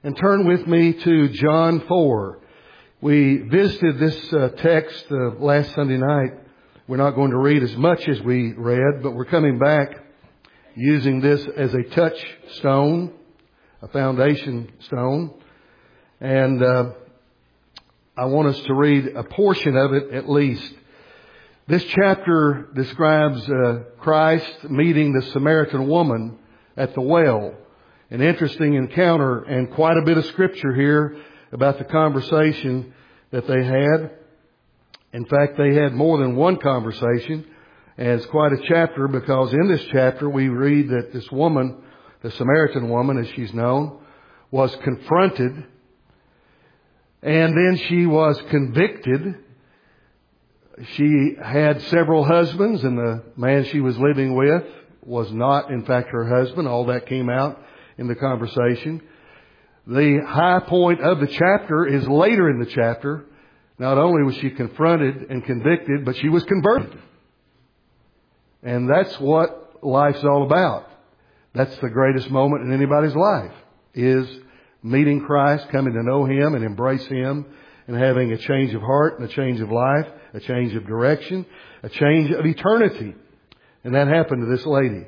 and turn with me to John 4. We visited this text last Sunday night. We're not going to read as much as we read, but we're coming back using this as a touchstone, a foundation stone. And I want us to read a portion of it at least. This chapter describes Christ meeting the Samaritan woman at the well. An interesting encounter and quite a bit of scripture here about the conversation that they had. In fact, they had more than one conversation. And it's quite a chapter because in this chapter we read that this woman, the Samaritan woman as she's known, was confronted. And then she was convicted. She had several husbands, and the man she was living with was not, in fact, her husband. All that came out in the conversation. The high point of the chapter is later in the chapter. Not only was she confronted and convicted, but she was converted. And that's what life's all about. That's the greatest moment in anybody's life, is meeting Christ, coming to know Him and embrace Him, and having a change of heart and a change of life, a change of direction, a change of eternity. And that happened to this lady.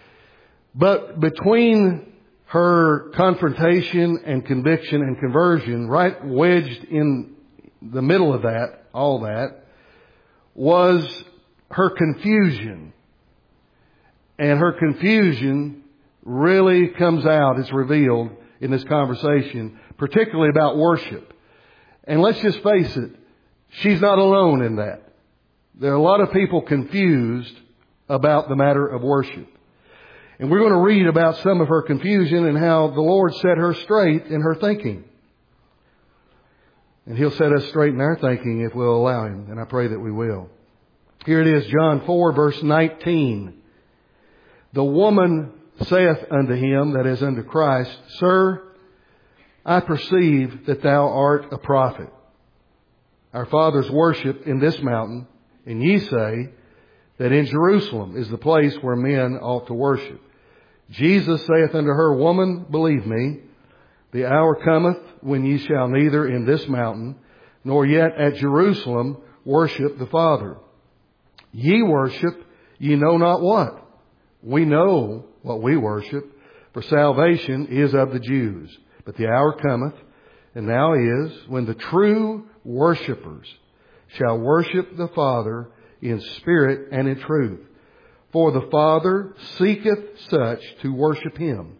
But between her confrontation and conviction and conversion, right wedged in the middle of that, all that, was her confusion. And her confusion really comes out, it's revealed in this conversation, particularly about worship. And let's just face it, she's not alone in that. There are a lot of people confused about the matter of worship. And we're going to read about some of her confusion and how the Lord set her straight in her thinking. And He'll set us straight in our thinking if we'll allow Him. And I pray that we will. Here it is, John 4, verse 19. The woman saith unto him, that is unto Christ, Sir, I perceive that thou art a prophet. Our fathers worship in this mountain, and ye say that in Jerusalem is the place where men ought to worship. Jesus saith unto her, Woman, believe me, the hour cometh when ye shall neither in this mountain, nor yet at Jerusalem worship the Father. Ye worship, ye know not what. We know what we worship, for salvation is of the Jews. But the hour cometh, and now is, when the true worshippers shall worship the Father in spirit and in truth. For the Father seeketh such to worship Him.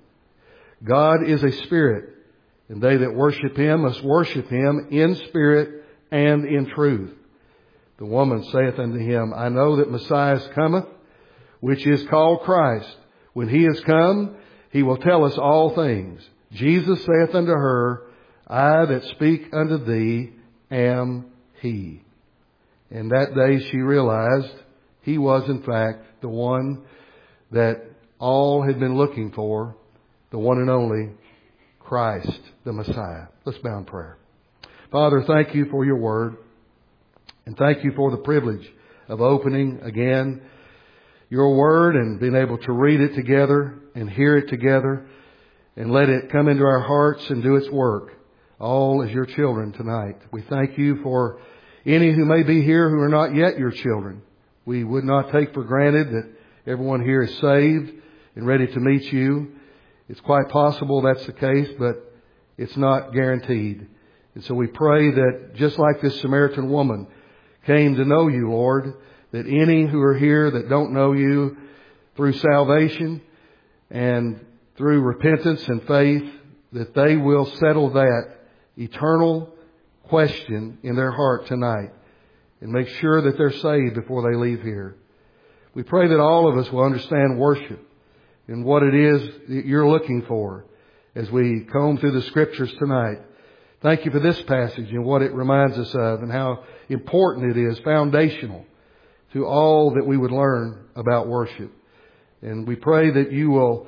God is a spirit, and they that worship Him must worship Him in spirit and in truth. The woman saith unto him, I know that Messiah cometh, which is called Christ. When He is come, He will tell us all things. Jesus saith unto her, I that speak unto thee am He. And that day she realized He was in fact the one that all had been looking for, the one and only Christ, the Messiah. Let's bow in prayer. Father, thank You for Your word. And thank You for the privilege of opening again Your word and being able to read it together and hear it together and let it come into our hearts and do its work, all as Your children tonight. We thank You for any who may be here who are not yet Your children. We would not take for granted that everyone here is saved and ready to meet You. It's quite possible that's the case, but it's not guaranteed. And so we pray that just like this Samaritan woman came to know You, Lord, that any who are here that don't know You through salvation and through repentance and faith, that they will settle that eternal question in their heart tonight and make sure that they're saved before they leave here. We pray that all of us will understand worship and what it is that You're looking for as we comb through the Scriptures tonight. Thank You for this passage and what it reminds us of and how important it is, foundational to all that we would learn about worship. And we pray that You will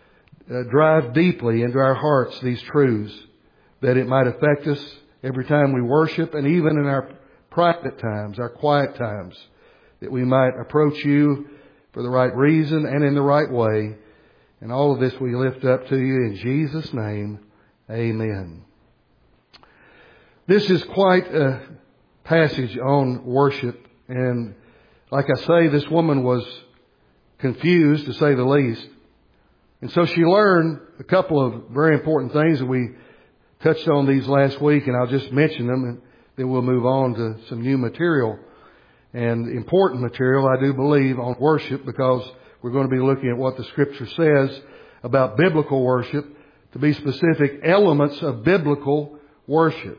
drive deeply into our hearts these truths, that it might affect us every time we worship and even in our private times, our quiet times, that we might approach You for the right reason and in the right way. And all of this we lift up to You in Jesus' name. Amen. This is quite a passage on worship. And like I say, this woman was confused, to say the least. And so she learned a couple of very important things that we touched on these last week, and I'll just mention them, and then we'll move on to some new material and important material, I do believe, on worship, because we're going to be looking at what the Scripture says about biblical worship, to be specific, elements of biblical worship.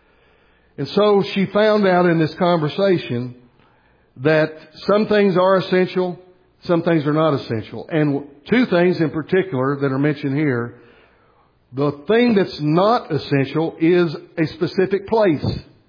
And so she found out in this conversation that some things are essential, some things are not essential. And two things in particular that are mentioned here. The thing that's not essential is a specific place.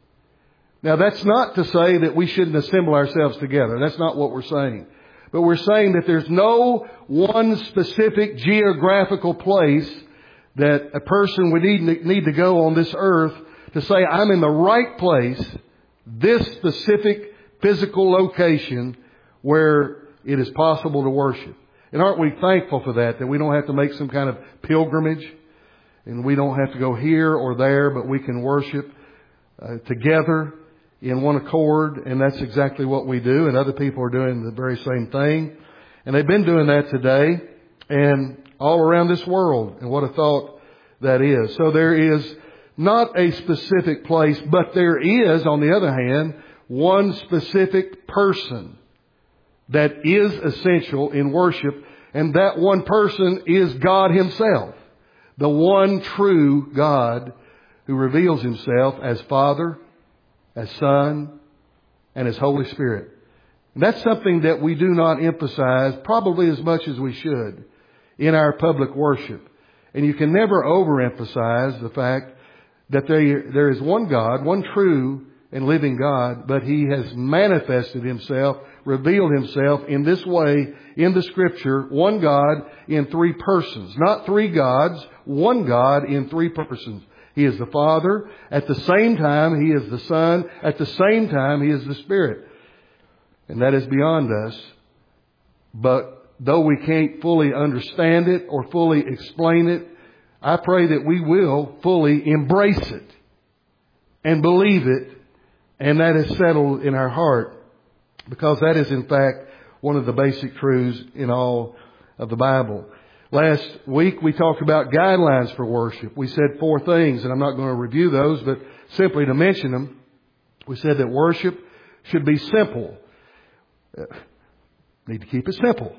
Now, that's not to say that we shouldn't assemble ourselves together. That's not what we're saying. But we're saying that there's no one specific geographical place that a person would need to go on this earth to say, I'm in the right place, this specific physical location where it is possible to worship. And aren't we thankful for that we don't have to make some kind of pilgrimage, and we don't have to go here or there, but we can worship together in one accord, and that's exactly what we do, and other people are doing the very same thing. And they've been doing that today and all around this world, and what a thought that is. So there is not a specific place, but there is, on the other hand, one specific person that is essential in worship, and that one person is God Himself, the one true God who reveals Himself as Father, as Son, and as Holy Spirit. And that's something that we do not emphasize probably as much as we should in our public worship. And you can never overemphasize the fact that there is one God, one true and living God, but He has manifested Himself, revealed Himself in this way in the Scripture, one God in three persons. Not three gods, one God in three persons. He is the Father. At the same time, He is the Son. At the same time, He is the Spirit. And that is beyond us. But though we can't fully understand it or fully explain it, I pray that we will fully embrace it and believe it, and that is settled in our heart, because that is in fact one of the basic truths in all of the Bible. Last week we talked about guidelines for worship. We said 4 things, and I'm not going to review those, but simply to mention them. We said that worship should be simple. Need to keep it simple.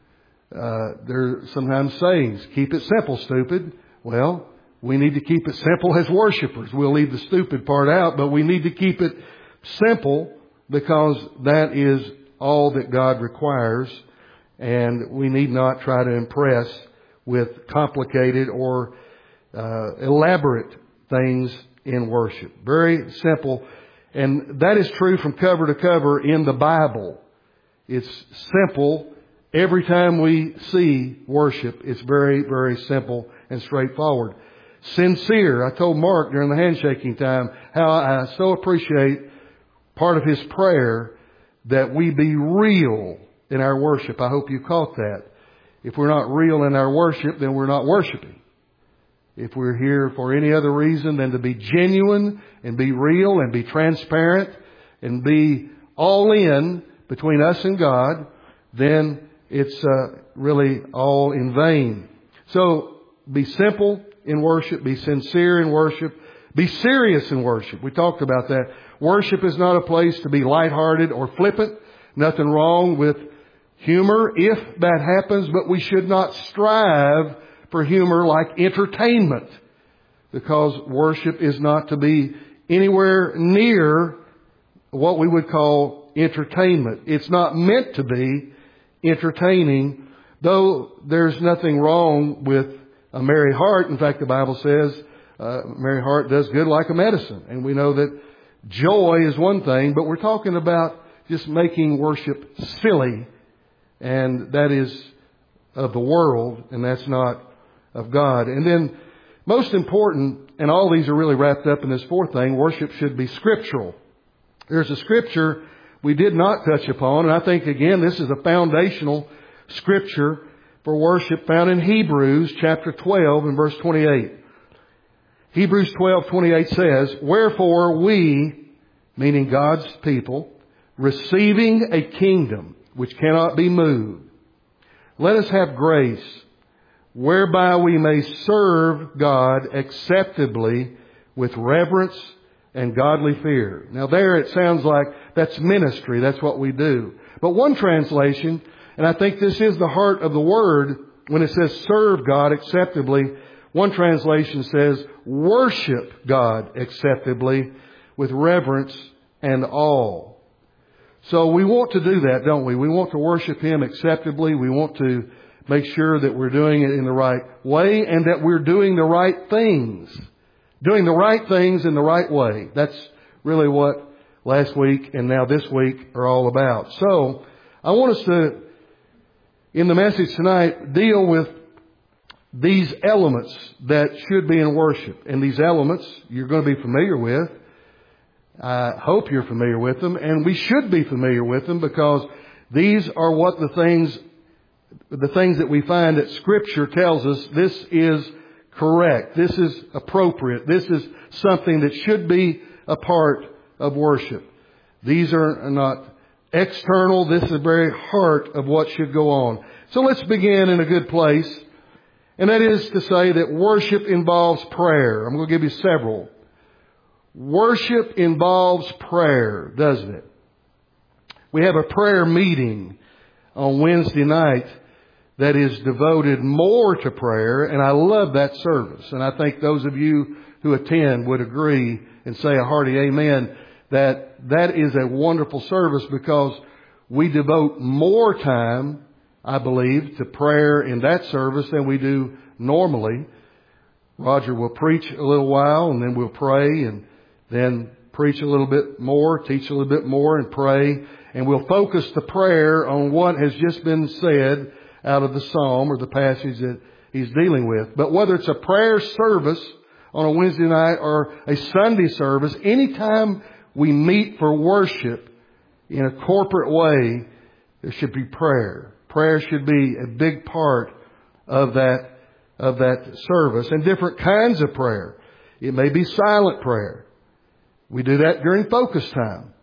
There are sometimes sayings, keep it simple, stupid. Well, we need to keep it simple as worshipers. We'll leave the stupid part out, but we need to keep it simple, because that is all that God requires. And we need not try to impress with complicated or elaborate things in worship. Very simple. And that is true from cover to cover in the Bible. It's simple. Every time we see worship, it's very, very simple and straightforward. Sincere. I told Mark during the handshaking time how I so appreciate part of his prayer that we be real in our worship. I hope you caught that. If we're not real in our worship, then we're not worshiping. If we're here for any other reason than to be genuine and be real and be transparent and be all in between us and God, then it's really all in vain. So be simple in worship, be sincere in worship, be serious in worship. We talked about that. Worship is not a place to be lighthearted or flippant. Nothing wrong with humor if that happens, but we should not strive for humor like entertainment, because worship is not to be anywhere near what we would call entertainment. It's not meant to be entertaining, though there's nothing wrong with a merry heart. In fact, the Bible says a merry heart does good like a medicine. And we know that joy is one thing, but we're talking about just making worship silly, and that is of the world, and that's not of God. And then, most important, and all these are really wrapped up in this 4th thing, worship should be scriptural. There's a scripture we did not touch upon, and I think, again, this is a foundational scripture for worship found in Hebrews chapter 12 and verse 28. Hebrews 12:28 says, "Wherefore we," meaning God's people, "receiving a kingdom which cannot be moved, let us have grace whereby we may serve God acceptably with reverence and godly fear." Now there it sounds like that's ministry. That's what we do. But one translation, and I think this is the heart of the word when it says serve God acceptably, one translation says worship God acceptably with reverence and awe. So we want to do that, don't we? We want to worship Him acceptably. We want to make sure that we're doing it in the right way and that we're doing the right things. Doing the right things in the right way. That's really what last week and now this week are all about. So I want us to, in the message tonight, deal with these elements that should be in worship. And these elements you're going to be familiar with. I hope you're familiar with them. And we should be familiar with them because these are what the things that we find that Scripture tells us this is correct. This is appropriate. This is something that should be a part of worship. These are not external. This is the very heart of what should go on. So let's begin in a good place. And that is to say that worship involves prayer. I'm going to give you several. Worship involves prayer, doesn't it? We have a prayer meeting on Wednesday night that is devoted more to prayer, and I love that service. And I think those of you who attend would agree and say a hearty amen that is a wonderful service because we devote more time, I believe, to prayer in that service than we do normally. Roger will preach a little while and then we'll pray and then preach a little bit more, teach a little bit more and pray. And we'll focus the prayer on what has just been said out of the psalm or the passage that he's dealing with. But whether it's a prayer service on a Wednesday night or a Sunday service, anytime we meet for worship in a corporate way, there should be prayer. Prayer should be a big part of that service, and different kinds of prayer. It may be silent prayer. We do that during focus time.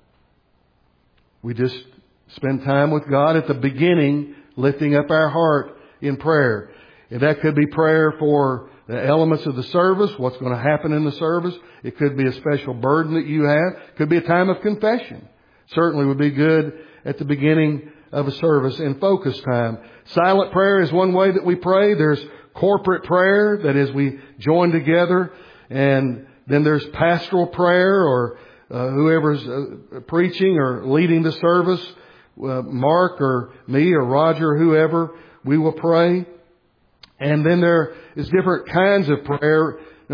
We just spend time with God at the beginning, lifting up our heart in prayer. And that could be prayer for the elements of the service, what's going to happen in the service. It could be a special burden that you have. It could be a time of confession. Certainly would be good at the beginning of a service in focus time. Silent prayer is one way that we pray. There's corporate prayer, that is, we join together. And then there's pastoral prayer, or whoever's preaching or leading the service, Mark or me or Roger or whoever, we will pray. And then there is different kinds of prayer.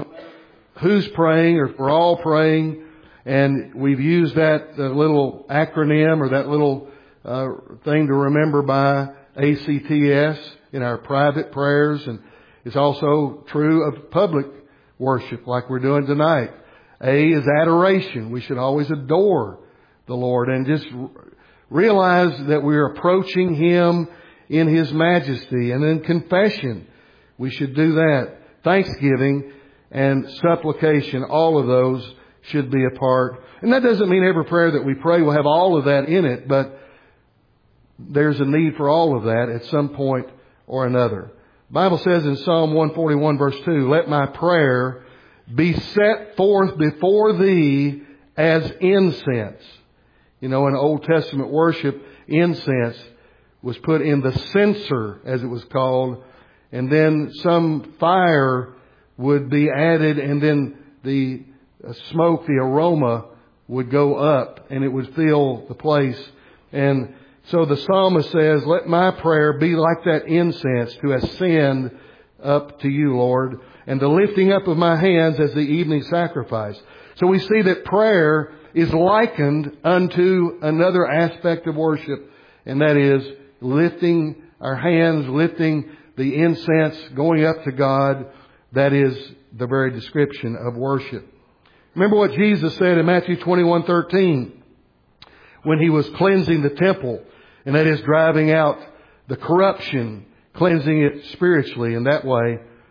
Who's praying, or if we're all praying. And we've used that little acronym or that little thing to remember by ACTS in our private prayers. And it's also true of public worship like we're doing tonight. A is adoration. We should always adore the Lord and just realize that we're approaching Him in His majesty. And then confession. We should do that. Thanksgiving and supplication, all of those should be a part. And that doesn't mean every prayer that we pray will have all of that in it, but there's a need for all of that at some point or another. The Bible says in Psalm 141 verse 2, "Let my prayer be set forth before Thee as incense." You know, in Old Testament worship, incense was put in the censer, as it was called, and then some fire would be added, and then the smoke, the aroma would go up and it would fill the place. And so the psalmist says, "Let my prayer be like that incense to ascend up to You, Lord, and the lifting up of my hands as the evening sacrifice." So we see that prayer is likened unto another aspect of worship, and that is lifting our hands, lifting the incense, going up to God. That is the very description of worship. Remember what Jesus said in Matthew 21:13 when He was cleansing the temple, and that is driving out the corruption, cleansing it spiritually in that way.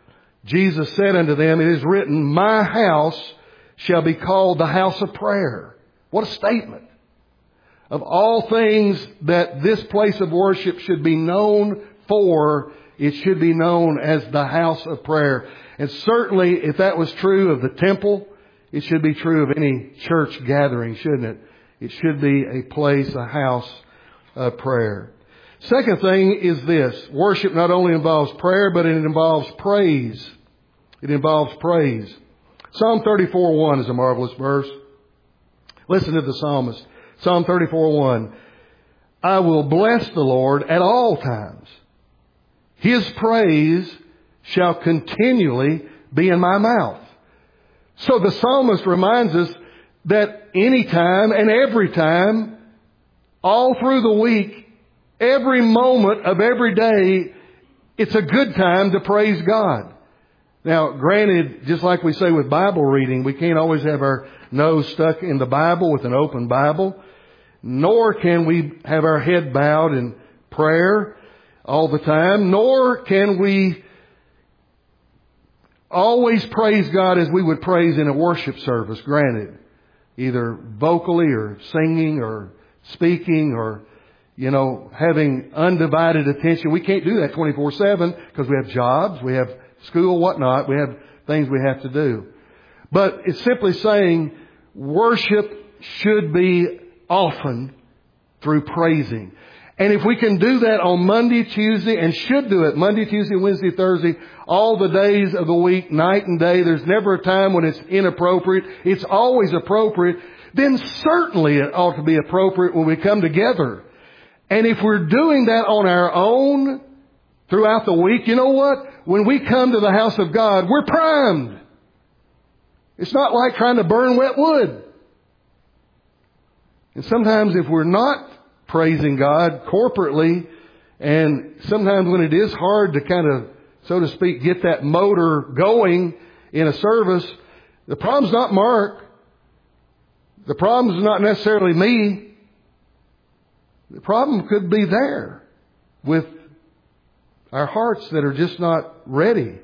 Jesus said unto them, it is written, my house shall be called the house of prayer. What a statement. Of all things that this place of worship should be known for, it should be known as the house of prayer. And certainly, if that was true of the temple, it should be true of any church gathering, shouldn't it? It should be a place, a house of prayer. Second thing is this. Worship not only involves prayer, but it involves praise. It involves praise. Psalm 34:1 is a marvelous verse. Listen to the psalmist. Psalm 34:1. I will bless the Lord at all times. His praise shall continually be in my mouth. So the psalmist reminds us that any time and every time, all through the week, every moment of every day, it's a good time to praise God. Now, granted, just like we say with Bible reading, we can't always have our nose stuck in the Bible with an open Bible, nor can we have our head bowed in prayer all the time, nor can we always praise God as we would praise in a worship service, granted, either vocally or singing or speaking or, having undivided attention. We can't do that 24/7 because we have jobs, we have school, whatnot. We have things we have to do. But it's simply saying worship should be often through praising. And if we can do that on Monday, Tuesday, and should do it Monday, Tuesday, Wednesday, Thursday, all the days of the week, night and day, there's never a time when it's inappropriate. It's always appropriate. Then certainly it ought to be appropriate when we come together. And if we're doing that on our own throughout the week, you know what? When we come to the house of God, we're primed. It's not like trying to burn wet wood. And sometimes if we're not praising God corporately, and sometimes when it is hard to kind of, so to speak, get that motor going in a service, the problem's not Mark. The problem's not necessarily me. The problem could be there with our hearts that are just not ready.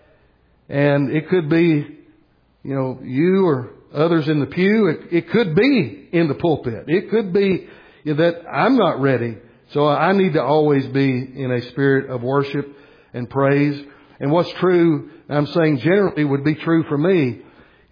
And it could be, you or others in the pew. It could be in the pulpit. It could be that I'm not ready. So I need to always be in a spirit of worship and praise. And what's true, I'm saying generally, would be true for me.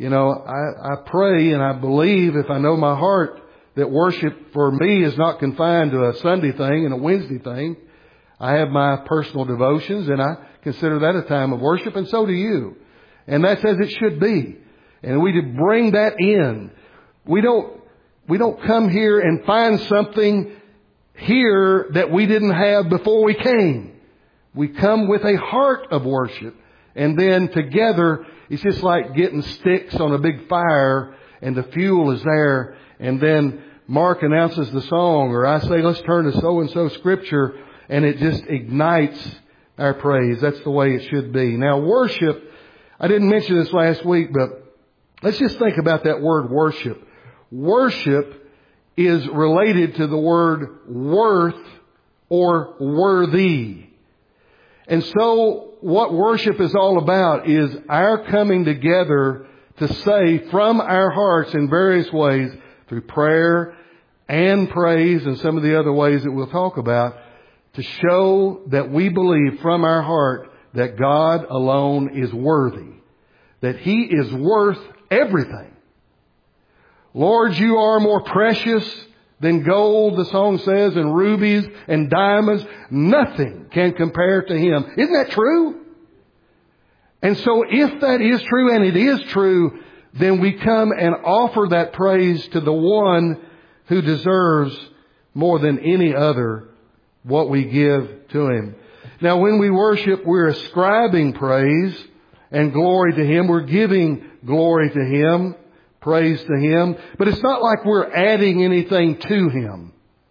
I pray and I believe, if I know my heart, that worship for me is not confined to a Sunday thing and a Wednesday thing. I have my personal devotions, and I consider that a time of worship, and so do you. And that's as it should be. And we to bring that in. We don't come here and find something here that we didn't have before we came. We come with a heart of worship. And then together, it's just like getting sticks on a big fire, and the fuel is there. And then Mark announces the song, or I say, let's turn to so-and-so scripture, and it just ignites our praise. That's the way it should be. Now, worship, I didn't mention this last week, but let's just think about that word worship. Worship is related to the word worth or worthy. And so what worship is all about is our coming together to say from our hearts in various ways, through prayer and praise and some of the other ways that we'll talk about, to show that we believe from our heart that God alone is worthy, that He is worth everything. Lord, you are more precious than gold, the song says, and rubies and diamonds. Nothing can compare to Him. Isn't that true? And so if that is true, and it is true, then we come and offer that praise to the one who deserves more than any other what we give to Him. Now, when we worship, we're ascribing praise and glory to Him. We're giving glory to Him, praise to Him. But it's not like we're adding anything to Him.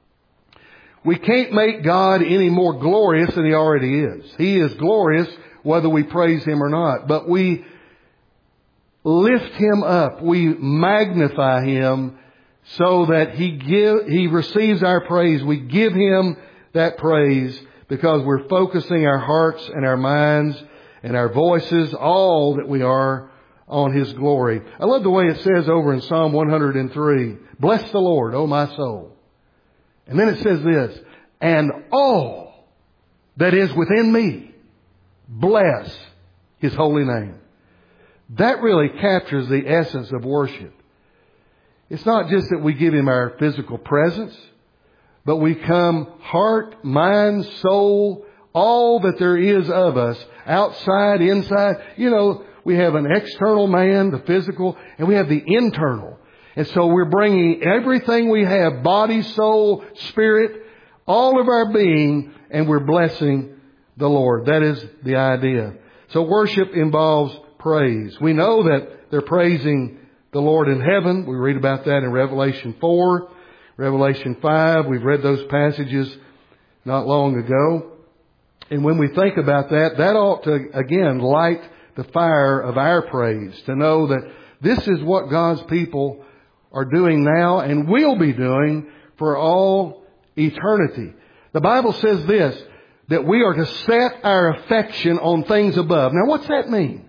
We can't make God any more glorious than He already is. He is glorious whether we praise Him or not. But we lift Him up. We magnify Him so that He receives our praise. We give Him that praise because we're focusing our hearts and our minds and our voices, all that we are on His glory. I love the way it says over in Psalm 103, bless the Lord, O my soul. And then it says this, and all that is within me, bless His holy name. That really captures the essence of worship. It's not just that we give Him our physical presence, but we come heart, mind, soul, all that there is of us, outside, inside. You know, we have an external man, the physical, and we have the internal. And so we're bringing everything we have, body, soul, spirit, all of our being, and we're blessing the Lord. That is the idea. So worship involves praise. We know that they're praising the Lord in heaven. We read about that in Revelation 4, Revelation 5. We've read those passages not long ago. And when we think about that, that ought to, again, light the fire of our praise, to know that this is what God's people are doing now and will be doing for all eternity. The Bible says this, that we are to set our affection on things above. Now, what's that mean?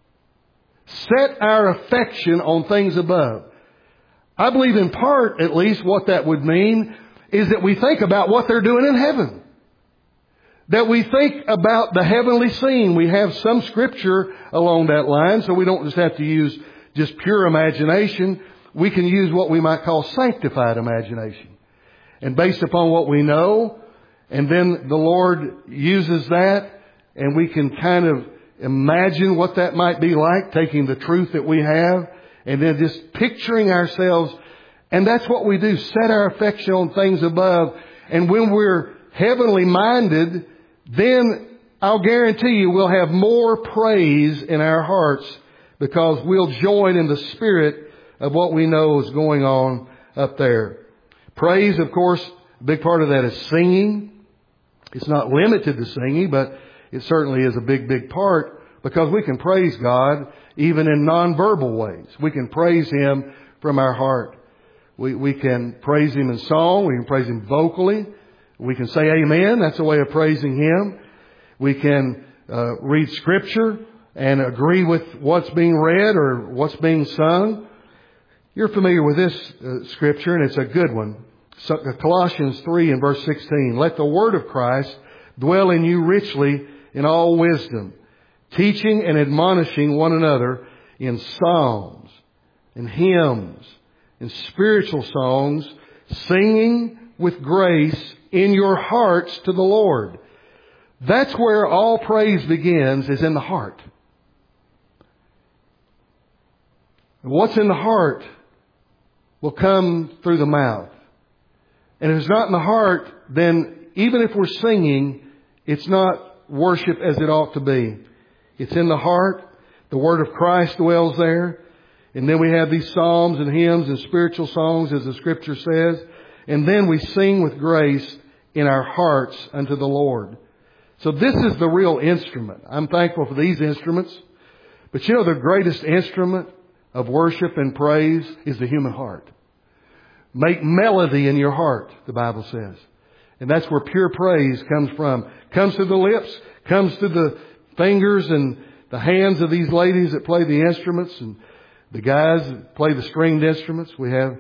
Set our affection on things above. I believe in part, at least, what that would mean is that we think about what they're doing in heaven. That we think about the heavenly scene. We have some scripture along that line, so we don't just have to use just pure imagination. We can use what we might call sanctified imagination. And based upon what we know, and then the Lord uses that, and we can kind of imagine what that might be like, taking the truth that we have, and then just picturing ourselves. And that's what we do, set our affection on things above. And when we're heavenly minded, then I'll guarantee you we'll have more praise in our hearts, because we'll join in the spirit of what we know is going on up there. Praise, of course, a big part of that is singing. It's not limited to singing, but it certainly is a big, big part, because we can praise God even in nonverbal ways. We can praise Him from our heart. We can praise Him in song. We can praise Him vocally. We can say amen. That's a way of praising Him. We can read Scripture and agree with what's being read or what's being sung. You're familiar with this Scripture, and it's a good one. So, Colossians 3 and verse 16. Let the word of Christ dwell in you richly in all wisdom, teaching and admonishing one another in psalms and hymns and spiritual songs, singing with grace in your hearts to the Lord. That's where all praise begins, is in the heart. And what's in the heart will come through the mouth. And if it's not in the heart, then even if we're singing, it's not worship as it ought to be. It's in the heart. The Word of Christ dwells there. And then we have these psalms and hymns and spiritual songs, as the Scripture says. And then we sing with grace in our hearts unto the Lord. So this is the real instrument. I'm thankful for these instruments. But you know, the greatest instrument of worship and praise is the human heart. Make melody in your heart, the Bible says. And that's where pure praise comes from. Comes through the lips, comes through the fingers and the hands of these ladies that play the instruments, and the guys that play the stringed instruments. We have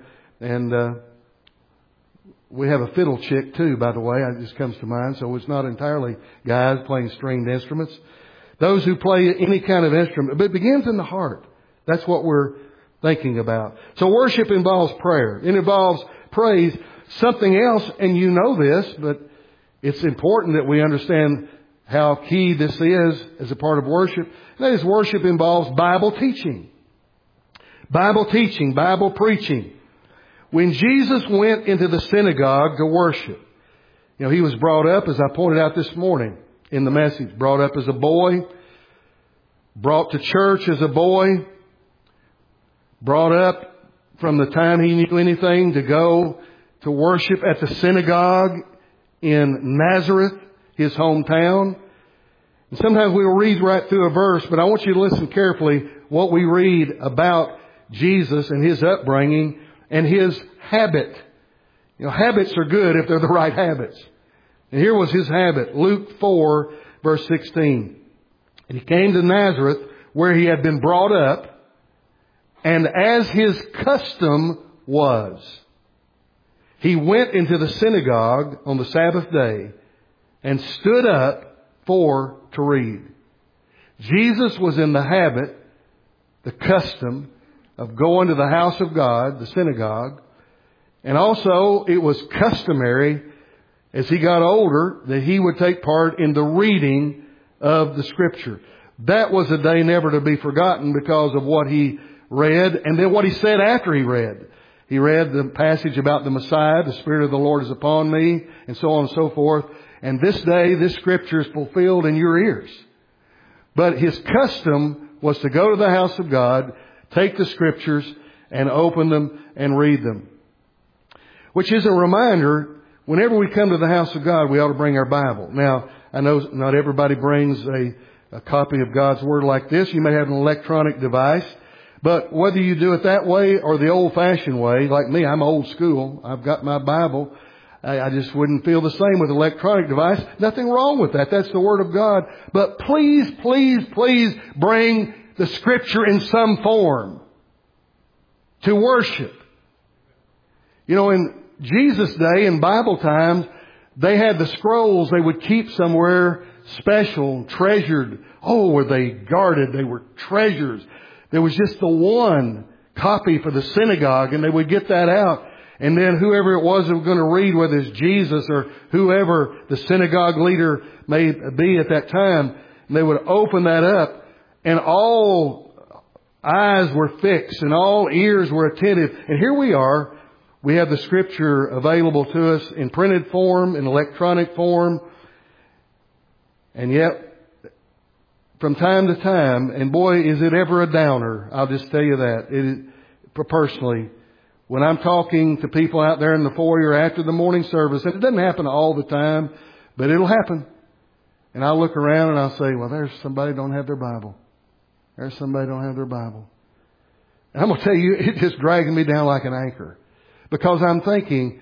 a fiddle chick too, by the way. It just comes to mind. So it's not entirely guys playing stringed instruments. Those who play any kind of instrument. But it begins in the heart. That's what we're thinking about. So worship involves prayer. It involves praise. Something else, and you know this, but it's important that we understand how key this is as a part of worship. That is, worship involves Bible teaching. Bible teaching, Bible preaching. When Jesus went into the synagogue to worship, you know, He was brought up, as I pointed out this morning in the message, brought up as a boy, brought to church as a boy, brought up from the time he knew anything to go to worship at the synagogue in Nazareth, his hometown. And sometimes we'll read right through a verse, but I want you to listen carefully what we read about Jesus and His upbringing and His habit. You know, habits are good if they're the right habits. And here was His habit. Luke 4, verse 16. And he came to Nazareth, where he had been brought up, and as his custom was, he went into the synagogue on the Sabbath day and stood up to read. Jesus was in the habit, the custom, of going to the house of God, the synagogue. And also it was customary, as he got older, that he would take part in the reading of the Scripture. That was a day never to be forgotten because of what he read and then what he said after he read. He read the passage about the Messiah, the Spirit of the Lord is upon me, and so on and so forth. And this day, this Scripture is fulfilled in your ears. But his custom was to go to the house of God, take the Scriptures, and open them and read them. Which is a reminder, whenever we come to the house of God, we ought to bring our Bible. Now, I know not everybody brings a copy of God's Word like this. You may have an electronic device. But whether you do it that way or the old-fashioned way, like me, I'm old school. I've got my Bible. I just wouldn't feel the same with an electronic device. Nothing wrong with that. That's the Word of God. But please, please, please bring the Scripture in some form to worship. You know, in Jesus' day, in Bible times, they had the scrolls they would keep somewhere special, treasured. Oh, were they guarded? They were treasures. There was just the one copy for the synagogue, and they would get that out. And then whoever it was that was going to read, whether it's Jesus or whoever the synagogue leader may be at that time, they would open that up, and all eyes were fixed and all ears were attentive. And here we are. We have the Scripture available to us in printed form, in electronic form. And yet, from time to time, and boy, is it ever a downer. I'll just tell you that. Personally, when I'm talking to people out there in the foyer after the morning service, and it doesn't happen all the time, but it'll happen. And I'll look around and I'll say, well, there's somebody who don't have their Bible. There's somebody who don't have their Bible. And I'm going to tell you, it's just dragging me down like an anchor. Because I'm thinking,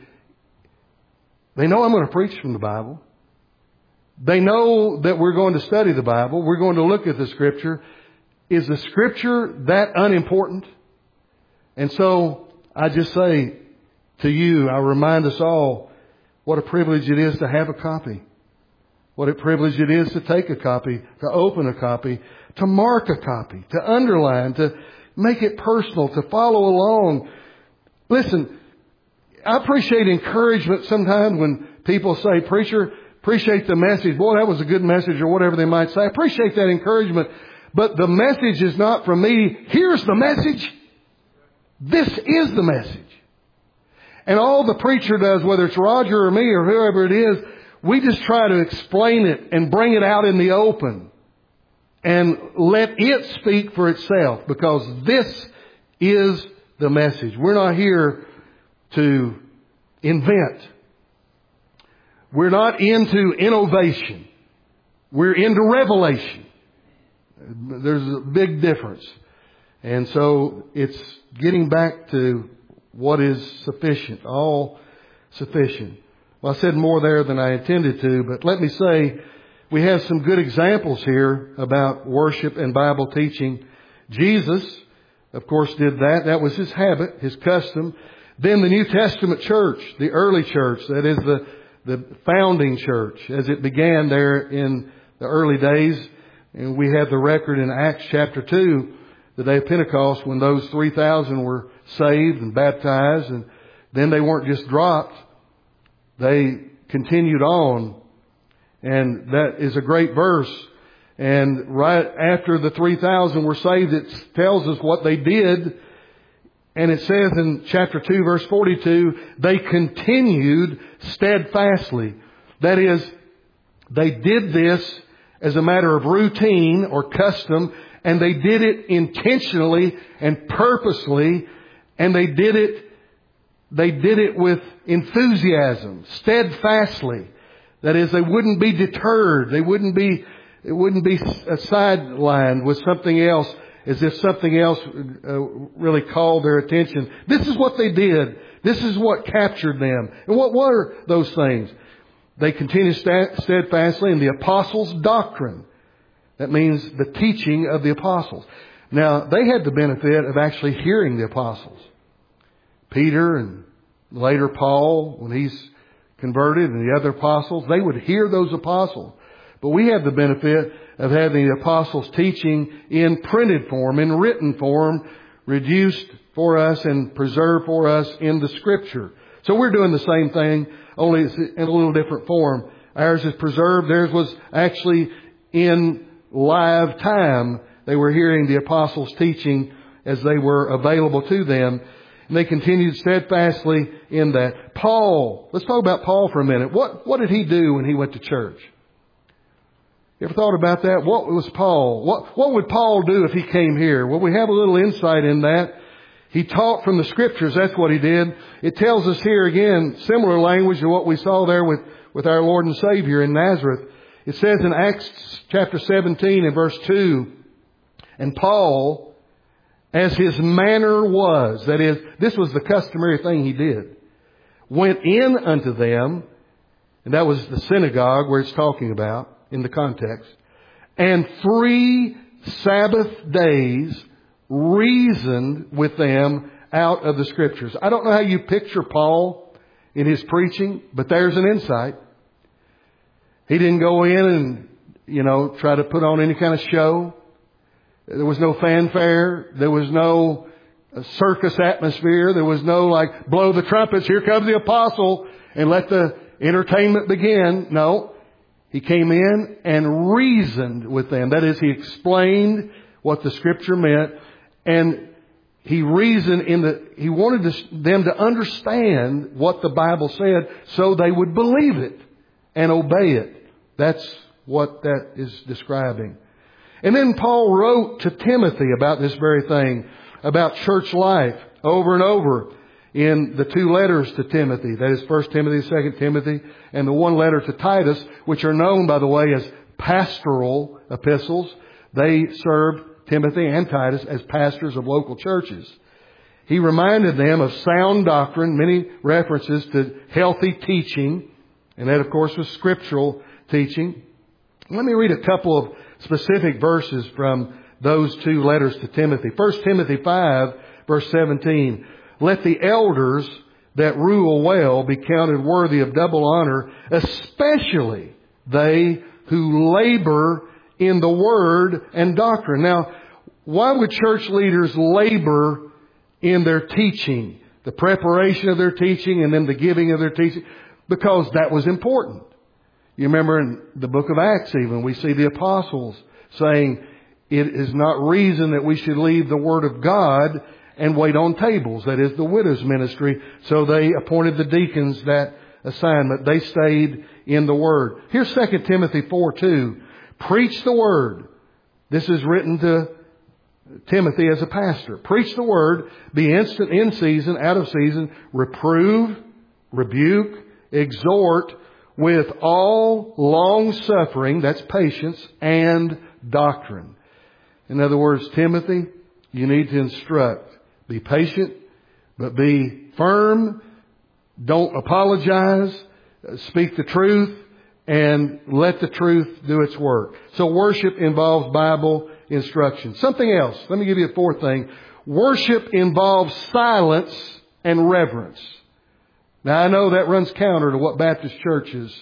they know I'm going to preach from the Bible. They know that we're going to study the Bible. We're going to look at the Scripture. Is the Scripture that unimportant? And so I just say to you, I remind us all, what a privilege it is to have a copy. What a privilege it is to take a copy, to open a copy, to mark a copy, to underline, to make it personal, to follow along. Listen, I appreciate encouragement sometimes when people say, preacher, appreciate the message. Boy, that was a good message, or whatever they might say. I appreciate that encouragement. But the message is not from me. Here's the message. This is the message. And all the preacher does, whether it's Roger or me or whoever it is, we just try to explain it and bring it out in the open and let it speak for itself, because this is the message. We're not here to invent. We're not into innovation. We're into revelation. There's a big difference. And so it's getting back to what is sufficient, all sufficient. Well, I said more there than I intended to, but let me say we have some good examples here about worship and Bible teaching. Jesus, of course, did that. That was his habit, his custom. Then the New Testament church, the early church, that is the founding church, as it began there in the early days. And we have the record in Acts chapter 2, the day of Pentecost, when those 3,000 were saved and baptized. And then they weren't just dropped. They continued on. And that is a great verse. And right after the 3,000 were saved, it tells us what they did. And it says in chapter 2, verse 42, they continued steadfastly. That is, they did this as a matter of routine or custom, and they did it intentionally and purposely, and they did it with enthusiasm, steadfastly. That is, they wouldn't be deterred. It wouldn't be sidelined with something else, as if something else really called their attention. This is what they did. This is what captured them. And what were those things? They continued steadfastly in the apostles' doctrine. That means the teaching of the apostles. Now, they had the benefit of actually hearing the apostles. Peter and later Paul, when he's converted, and the other apostles, they would hear those apostles. But we have the benefit of having the apostles' teaching in printed form, in written form, reduced for us and preserved for us in the Scripture. So we're doing the same thing, only it's in a little different form. Ours is preserved. Theirs was actually in live time. They were hearing the apostles' teaching as they were available to them. And they continued steadfastly in that. Paul, let's talk about Paul for a minute. What did he do when he went to church? You ever thought about that? What was Paul? What would Paul do if he came here? Well, we have a little insight in that. He taught from the Scriptures. That's what he did. It tells us here again, similar language to what we saw there with our Lord and Savior in Nazareth. It says in Acts chapter 17 and verse 2, and Paul, as his manner was, that is, this was the customary thing he did, went in unto them, and that was the synagogue where it's talking about in the context, and 3 Sabbath days reasoned with them out of the Scriptures. I don't know how you picture Paul in his preaching, but there's an insight. He didn't go in and, try to put on any kind of show. There was no fanfare. There was no circus atmosphere. There was no blow the trumpets, here comes the apostle, and let the entertainment begin. No. He came in and reasoned with them. That is, he explained what the Scripture meant, and he reasoned he wanted them to understand what the Bible said so they would believe it and obey it. That's what that is describing. And then Paul wrote to Timothy about this very thing, about church life, over and over in the 2 letters to Timothy. That is 1 Timothy, 2 Timothy, and the 1 letter to Titus, which are known, by the way, as pastoral epistles. They served Timothy and Titus as pastors of local churches. He reminded them of sound doctrine, many references to healthy teaching, and that, of course, was scriptural teaching. Let me read a couple of specific verses from those 2 letters to Timothy. 1 Timothy 5, verse 17. Let the elders that rule well be counted worthy of double honor, especially they who labor in the word and doctrine. Now, why would church leaders labor in their teaching? The preparation of their teaching and then the giving of their teaching? Because that was important. You remember in the book of Acts even, we see the apostles saying, it is not reason that we should leave the word of God and wait on tables. That is the widow's ministry. So they appointed the deacons that assignment. They stayed in the word. Here's 2 Timothy 4:2. Preach the word. This is written to Timothy as a pastor. Preach the word. Be instant in season, out of season. Reprove, rebuke, exhort with all long suffering. That's patience and doctrine. In other words, Timothy, you need to instruct. Be patient, but be firm. Don't apologize. Speak the truth and let the truth do its work. So worship involves Bible instruction. Something else. Let me give you a 4th thing. Worship involves silence and reverence. Now I know that runs counter to what Baptist churches,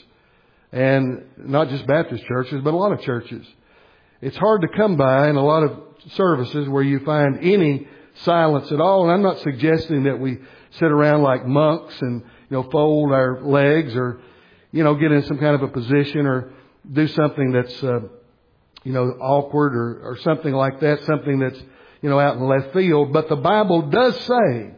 and not just Baptist churches, but a lot of churches. It's hard to come by in a lot of services where you find any silence at all. And I'm not suggesting that we sit around like monks and, fold our legs or, get in some kind of a position or do something that's, awkward or something like that, something that's, out in left field. But the Bible does say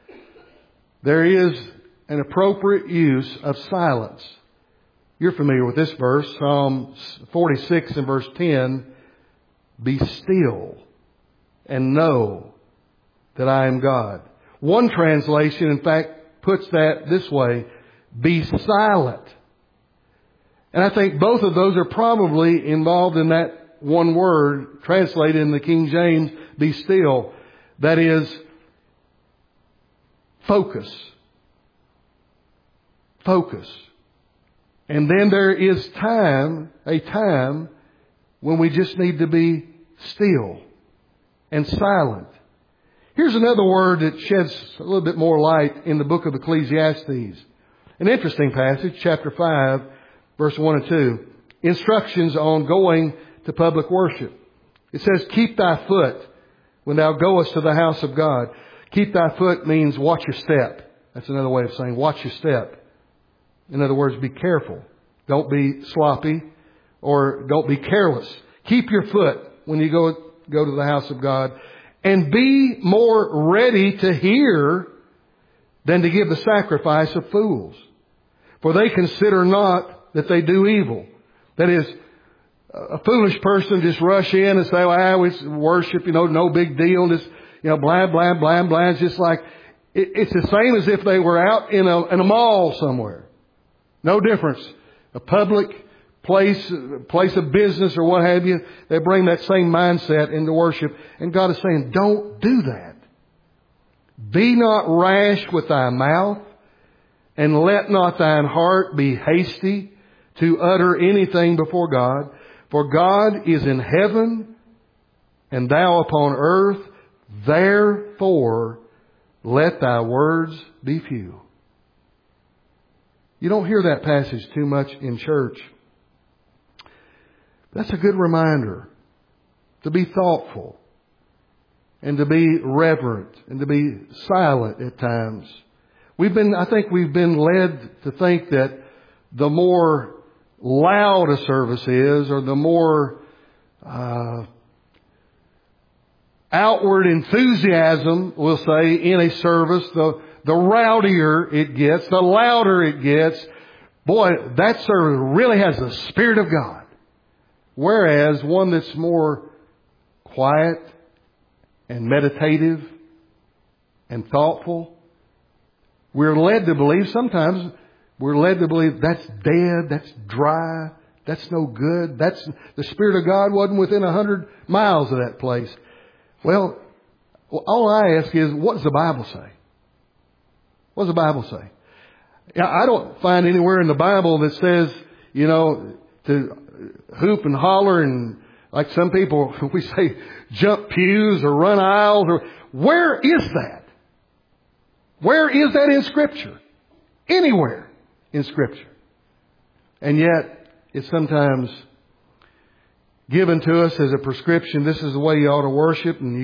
there is an appropriate use of silence. You're familiar with this verse, Psalm 46 and verse 10. Be still and know that I am God. One translation, in fact, puts that this way. Be silent. And I think both of those are probably involved in that one word translated in the King James, be still. That is, focus. Focus. And then there is a time when we just need to be still and silent. Here's another word that sheds a little bit more light in the book of Ecclesiastes. An interesting passage, chapter 5, verse 1 and 2. Instructions on going to public worship. It says, keep thy foot when thou goest to the house of God. Keep thy foot means watch your step. That's another way of saying watch your step. In other words, be careful. Don't be sloppy or don't be careless. Keep your foot when you go to the house of God. And be more ready to hear than to give the sacrifice of fools. For they consider not that they do evil. That is, a foolish person just rush in and say, well, it's worship, no big deal. Just, blah, blah, blah, blah. It's just like, it's the same as if they were out in a mall somewhere. No difference. A public place of business or what have you. They bring that same mindset into worship. And God is saying, don't do that. Be not rash with thy mouth, and let not thine heart be hasty to utter anything before God. For God is in heaven, and thou upon earth. Therefore, let thy words be few. You don't hear that passage too much in church. That's a good reminder to be thoughtful and to be reverent and to be silent at times. I think we've been led to think that the more loud a service is, or the more outward enthusiasm, we'll say, in a service, the rowdier it gets, the louder it gets. Boy, that service really has the Spirit of God. Whereas one that's more quiet and meditative and thoughtful, sometimes we're led to believe that's dead, that's dry, that's no good. The Spirit of God wasn't within 100 miles of that place. Well, all I ask is, what does the Bible say? What does the Bible say? I don't find anywhere in the Bible that says, to hoop and holler and, like some people, we say, jump pews or run aisles. Where is that? Where is that in Scripture? Anywhere in Scripture. And yet, it's sometimes given to us as a prescription. This is the way you ought to worship, and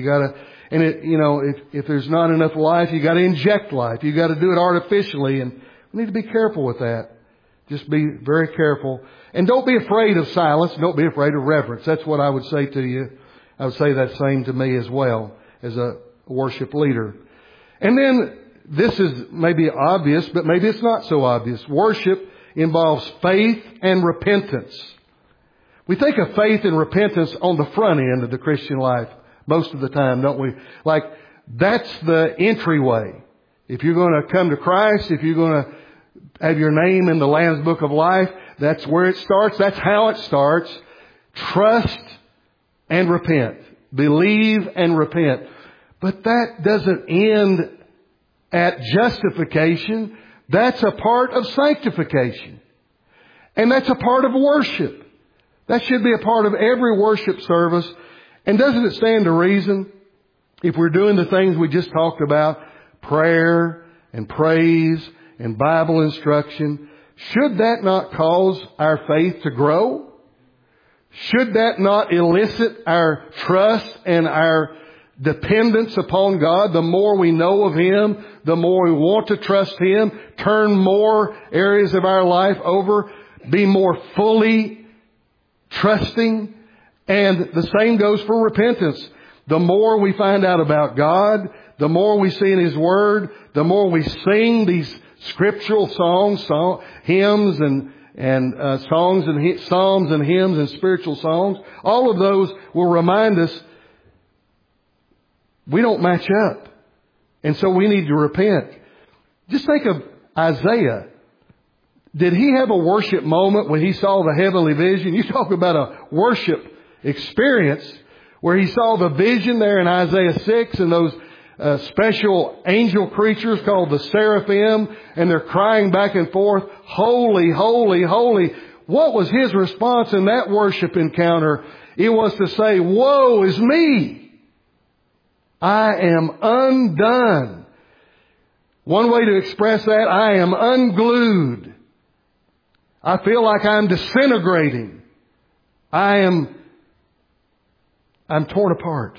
if there's not enough life, you got to inject life. You got to do it artificially, and we need to be careful with that. Just be very careful. And don't be afraid of silence. Don't be afraid of reverence. That's what I would say to you. I would say that same to me as well as a worship leader. And then, this is maybe obvious, but maybe it's not so obvious. Worship involves faith and repentance. We think of faith and repentance on the front end of the Christian life most of the time, don't we? Like, that's the entryway. If you're going to come to Christ, if you're going to have your name in the Lamb's Book of Life, that's where it starts. That's how it starts. Trust and repent. Believe and repent. But that doesn't end at justification. That's a part of sanctification. And that's a part of worship. That should be a part of every worship service. And doesn't it stand to reason, if we're doing the things we just talked about, prayer and praise and Bible instruction, should that not cause our faith to grow? Should that not elicit our trust and our dependence upon God? The more we know of Him, the more we want to trust Him, turn more areas of our life over, be more fully trusting. And the same goes for repentance. The more we find out about God, the more we see in His Word, the more we sing these scriptural songs, hymns and songs and psalms and hymns and spiritual songs. All of those will remind us we don't match up. And so we need to repent. Just think of Isaiah. Did he have a worship moment when he saw the heavenly vision? You talk about a worship experience where he saw the vision there in Isaiah 6 and those special angel creatures called the seraphim, and they're crying back and forth, holy, holy, holy. What was his response in that worship encounter? It was to say, woe is me. I am undone. One way to express that, I am unglued. I feel like I'm disintegrating. I'm torn apart.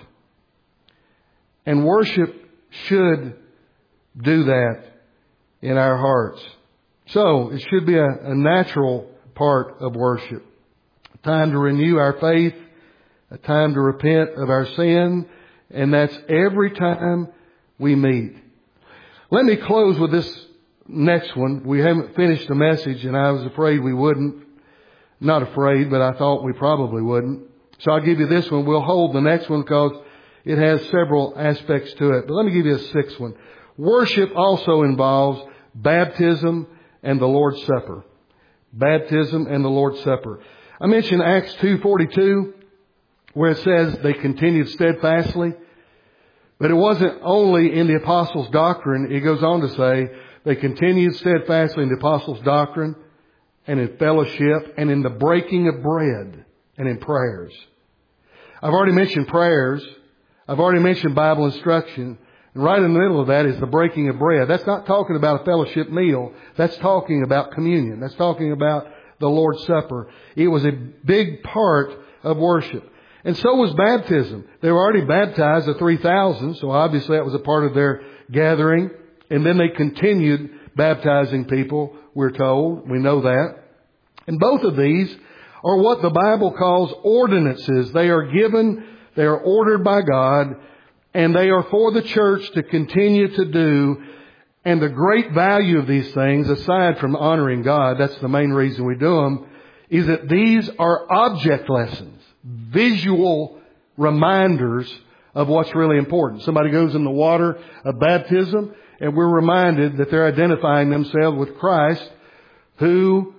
And worship should do that in our hearts. So, it should be a natural part of worship. A time to renew our faith, a time to repent of our sin, and that's every time we meet. Let me close with this next one. We haven't finished the message, and I was afraid we wouldn't. Not afraid, but I thought we probably wouldn't. So I'll give you this one. We'll hold the next one because it has several aspects to it. But let me give you a sixth one. Worship also involves baptism and the Lord's Supper. Baptism and the Lord's Supper. I mentioned Acts 2:42, where it says they continued steadfastly. But it wasn't only in the apostles' doctrine. It goes on to say they continued steadfastly in the apostles' doctrine and in fellowship and in the breaking of bread and in prayers. I've already mentioned prayers. I've already mentioned Bible instruction. And right in the middle of that is the breaking of bread. That's not talking about a fellowship meal. That's talking about communion. That's talking about the Lord's Supper. It was a big part of worship. And so was baptism. They were already baptized, the 3,000, so obviously that was a part of their gathering. And then they continued baptizing people, we're told. We know that. And both of these are what the Bible calls ordinances. They are given, they are ordered by God, and they are for the church to continue to do. And the great value of these things, aside from honoring God, that's the main reason we do them, is that these are object lessons, visual reminders of what's really important. Somebody goes in the water of baptism, and we're reminded that they're identifying themselves with Christ, who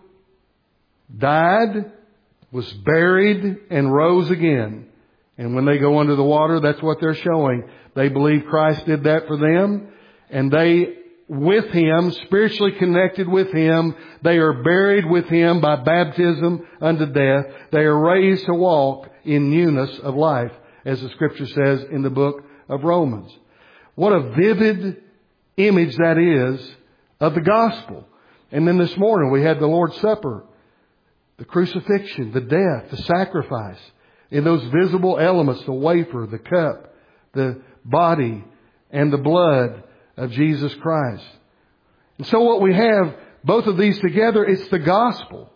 died, was buried, and rose again. And when they go under the water, that's what they're showing. They believe Christ did that for them, and they, with Him, spiritually connected with Him, they are buried with Him by baptism unto death. They are raised to walk in newness of life, as the Scripture says in the book of Romans. What a vivid image that is of the gospel. And then this morning we had the Lord's Supper, the crucifixion, the death, the sacrifice. In those visible elements, the wafer, the cup, the body, and the blood of Jesus Christ. And so what we have, both of these together, it's the gospel.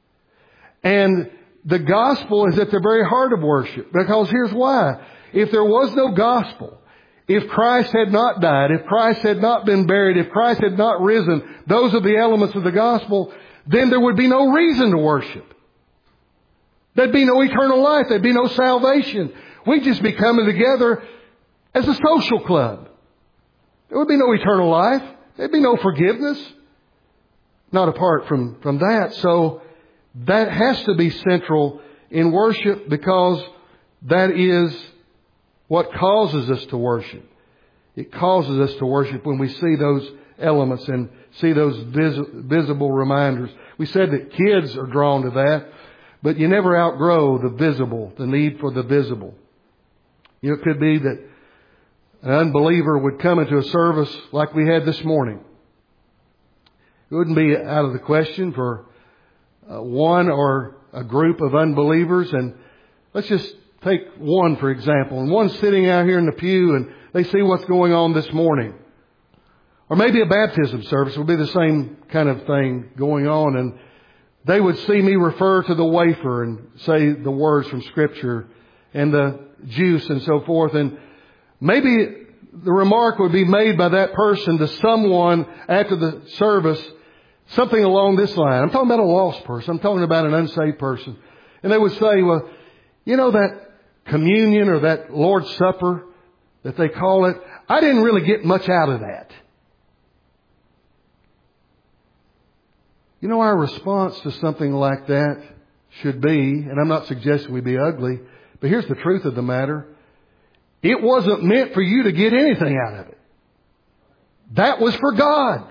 And the gospel is at the very heart of worship. Because here's why. If there was no gospel, if Christ had not died, if Christ had not been buried, if Christ had not risen, those are the elements of the gospel, then there would be no reason to worship. There'd be no eternal life. There'd be no salvation. We'd just be coming together as a social club. There would be no eternal life. There'd be no forgiveness. Not apart from that. So that has to be central in worship, because that is what causes us to worship. It causes us to worship when we see those elements and see those visible reminders. We said that kids are drawn to that, but you never outgrow the visible, the need for the visible. You know, it could be that an unbeliever would come into a service like we had this morning. It wouldn't be out of the question for one or a group of unbelievers. And let's just take one, for example. And one's sitting out here in the pew and they see what's going on this morning. Or maybe a baptism service would be the same kind of thing going on. And they would see me refer to the wafer and say the words from Scripture and the juice and so forth. And maybe the remark would be made by that person to someone after the service, something along this line. I'm talking about a lost person. I'm talking about an unsaved person. And they would say, well, you know that communion or that Lord's Supper that they call it, I didn't really get much out of that. You know, our response to something like that should be, and I'm not suggesting we be ugly, but here's the truth of the matter. It wasn't meant for you to get anything out of it. That was for God.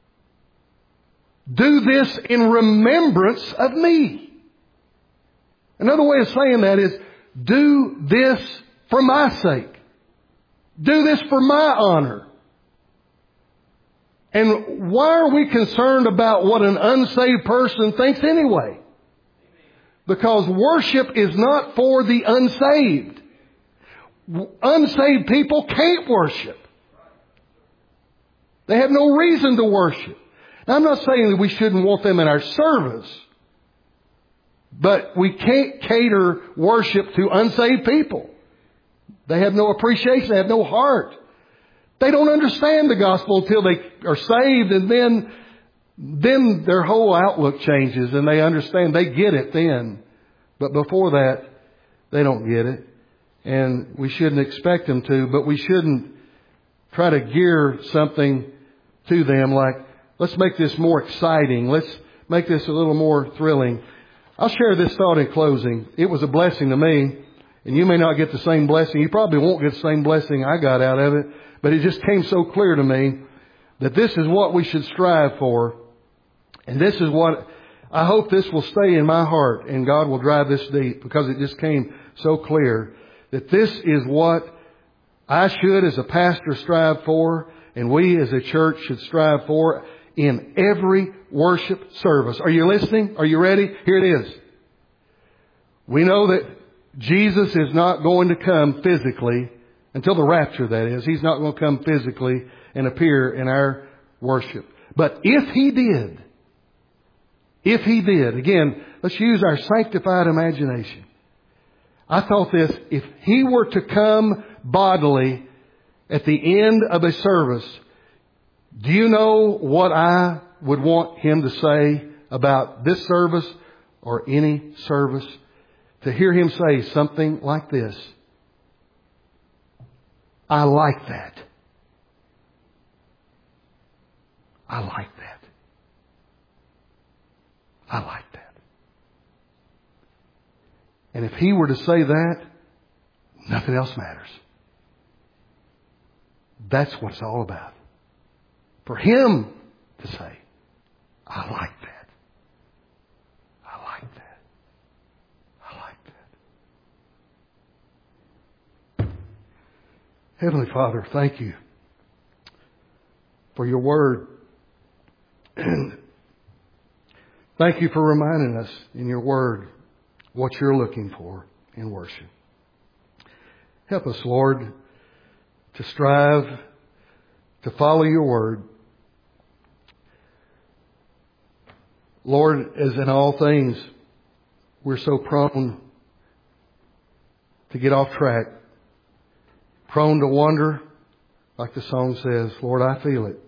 Do this in remembrance of me. Another way of saying that is, do this for my sake. Do this for my honor. And why are we concerned about what an unsaved person thinks anyway? Because worship is not for the unsaved. Unsaved people can't worship. They have no reason to worship. Now, I'm not saying that we shouldn't want them in our service, but we can't cater worship to unsaved people. They have no appreciation. They have no heart. They don't understand the gospel until they are saved, and then their whole outlook changes and they understand. They get it then. But before that, they don't get it. And we shouldn't expect them to, but we shouldn't try to gear something to them like, let's make this more exciting. Let's make this a little more thrilling. I'll share this thought in closing. It was a blessing to me, and you may not get the same blessing. You probably won't get the same blessing I got out of it, but it just came so clear to me that this is what we should strive for. And this is what I hope this will stay in my heart, and God will drive this deep, because it just came so clear that this is what I should, as a pastor, strive for, and we as a church should strive for in every worship service. Are you listening? Are you ready? Here it is. We know that Jesus is not going to come physically until the rapture, that is. He's not going to come physically and appear in our worship. But if He did, again, let's use our sanctified imagination. I thought this, if He were to come bodily at the end of a service, do you know what I would want Him to say about this service or any service? To hear Him say something like this: I like that. I like that. I like that. And if He were to say that, nothing else matters. That's what it's all about. For Him to say, I like that. I like that. I like that. Heavenly Father, thank You for Your Word. And thank You for reminding us in Your Word what You're looking for in worship. Help us, Lord, to strive to follow Your Word. Lord, as in all things, we're so prone to get off track, prone to wander, like the song says, Lord, I feel it.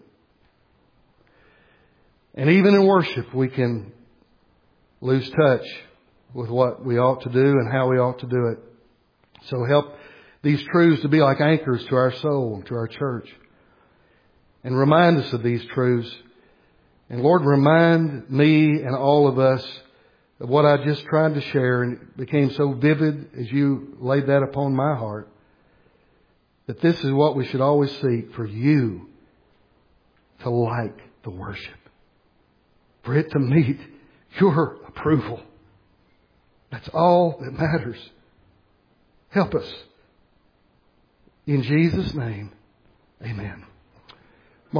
And even in worship, we can lose touch with what we ought to do and how we ought to do it. So help these truths to be like anchors to our soul, to our church. And remind us of these truths. And Lord, remind me and all of us of what I just tried to share, and it became so vivid as You laid that upon my heart, that this is what we should always seek, for You to like the worship, for it to meet Your approval. That's all that matters. Help us. In Jesus' name, amen.